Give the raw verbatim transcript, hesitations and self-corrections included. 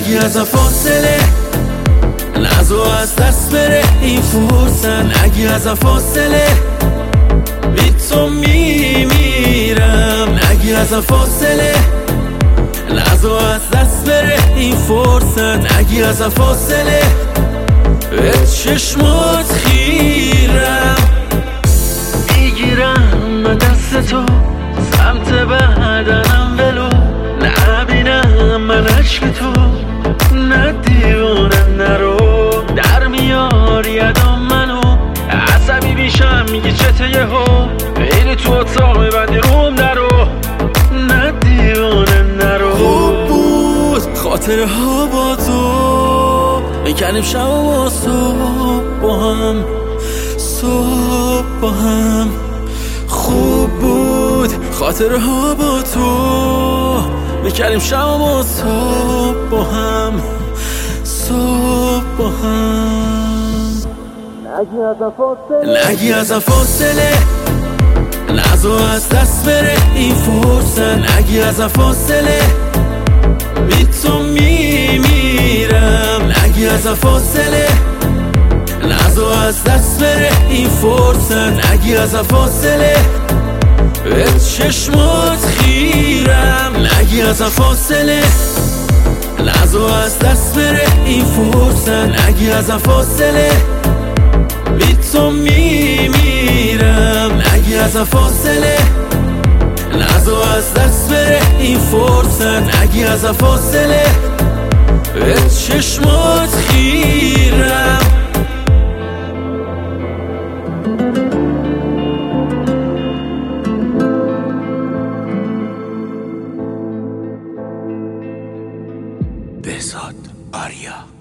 نگی از فاصله نزو از دست بره این فرصت، نگی از فاصله بی تو میمیرم، نگی از فاصله نزو از دست بره این فرصت، نگی از فاصله به چشمات خیرم، میگیرم به دست تو سمت بدنم ولو نبینم من عشق تو، نه دیوانه نرو در میاری یدام منو عصبی بیشم میگی چته یه ها بینی تو اتاق میبندی روم درو، نه دیوانه نرو. خوب بود خاطره ها با تو میکنیم شب و صبح با هم، صبح با هم. خوب بود خاطره ها با تو میکنیم شب و صبح با هم، صبح با هم. نگی از فاصله نگی از فاصله نزو از دست بره این فرصت، نگی از فاصله بی تو میمیرم، نگی از فاصله نزو از دست بره این فرصت، نگی از فاصله به چشمات خیرم، نگی از فاصله نزو از دست بره این فرصت، نگی از فاصله بی تو میمیرم، نگی از فاصله نزو از دست بره این فرصت، نگی از فاصله به چشمات خیرم. بهزاد آریا.